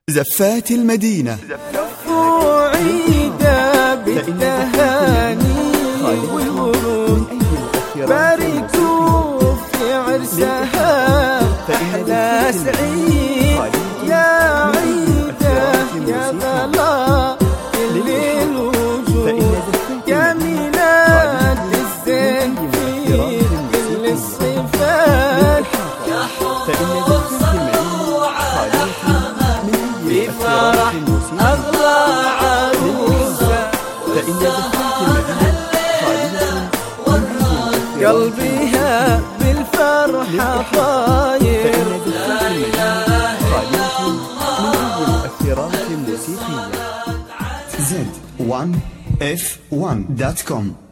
زفات المدينة عيدة بالتهاني والورود، باركوا في عرسها أحلى سعيد يا عيدة يا غلا كل الوجود، يا ميلاد الزين في كل الصفات، يا حب بفرح أغلى عروسة قلبيها بالفرحة طاير. Z1F1.com